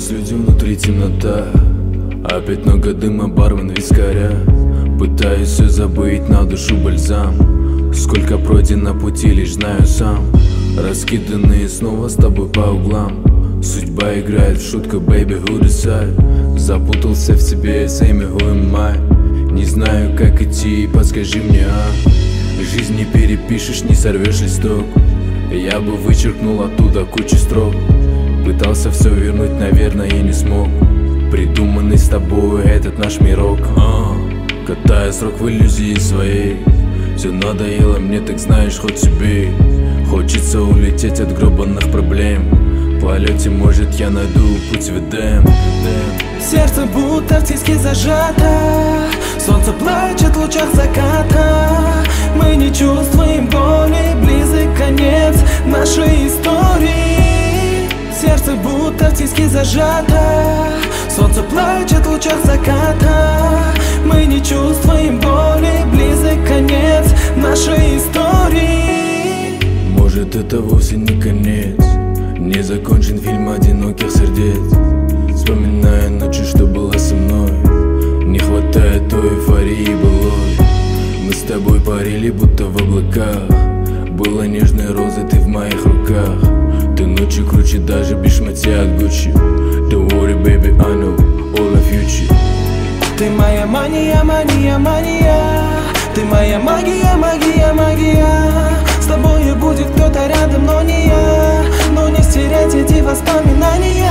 нас люди, внутри темнота. Опять много дыма, бармен вискаря. Пытаюсь все забыть, на душу бальзам. Сколько пройдено пути, лишь знаю сам. Раскиданные снова с тобой по углам. Судьба играет в шутку, baby, who decide? Запутался в себе, say me, who am I? Не знаю, как идти, подскажи мне, Жизнь не перепишешь, не сорвешь листок. Я бы вычеркнул оттуда кучу строк. Пытался все вернуть, наверное, и не смог. Придуманный с тобой этот наш мирок. Катая срок в иллюзии своей. Все надоело мне, так знаешь, хоть себе. Хочется улететь от гробанных проблем. В полете, может, я найду путь в Эдем. Сердце будто в тиске зажато. Солнце плачет в лучах заката. Мы не чувствуем боли, близок конец нашей истории. Сердце будто в тиске зажато. Солнце плачет в лучах заката. Мы не чувствуем боли, близок конец нашей истории. Может, это вовсе не конец. Не закончен фильм одиноких сердец. Вспоминая ночи, что было со мной. Не хватает той эйфории былой. Мы с тобой парили, будто в облаках. Была нежной розой, ты в моих руках. Ты ночью круче даже без шматья от Гуччи. Don't worry, baby, I know all of future. Ты моя мания, мания, мания. Ты моя магия, магия, магия. С тобою будет кто-то рядом, но не я. Но не стереть эти воспоминания.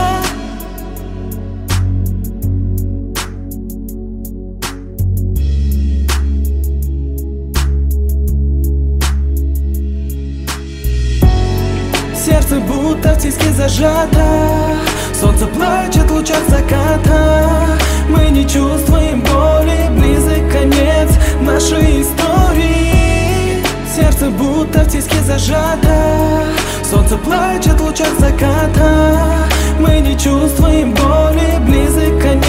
Сердце будто в тиске зажато. Солнце плачет в лучах заката. Мы не чувствуем боли, близок конец нашей истории. Сердце будто в тиске зажато. Солнце плачет в лучах заката. Мы не чувствуем боли, близок конец